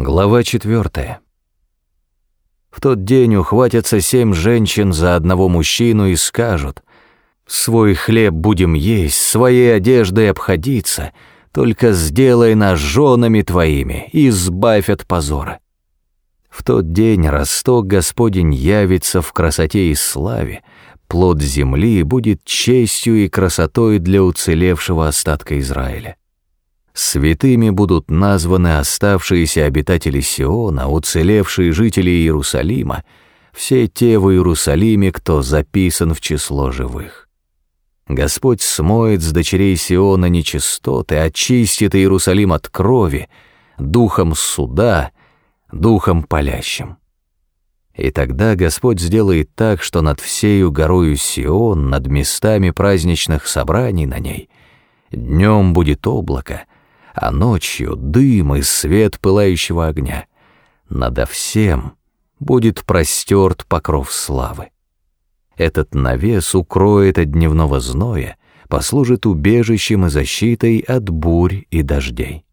Глава 4. В тот день ухватятся 7 женщин за одного мужчину и скажут: «Свой хлеб будем есть, своей одеждой обходиться, только сделай нас женами твоими и избавь от позора». В тот день росток Господень явится в красоте и славе, плод земли будет честью и красотой для уцелевшего остатка Израиля. Святыми будут названы оставшиеся обитатели Сиона, уцелевшие жители Иерусалима, все те в Иерусалиме, кто записан в число живых. Господь смоет с дочерей Сиона нечистоты, очистит Иерусалим от крови, духом суда, духом палящим. И тогда Господь сделает так, что над всею горою Сион, над местами праздничных собраний на ней, днем будет облако, а ночью дым и свет пылающего огня. Надо всем будет простерт покров славы. Этот навес укроет от дневного зноя, послужит убежищем и защитой от бурь и дождей.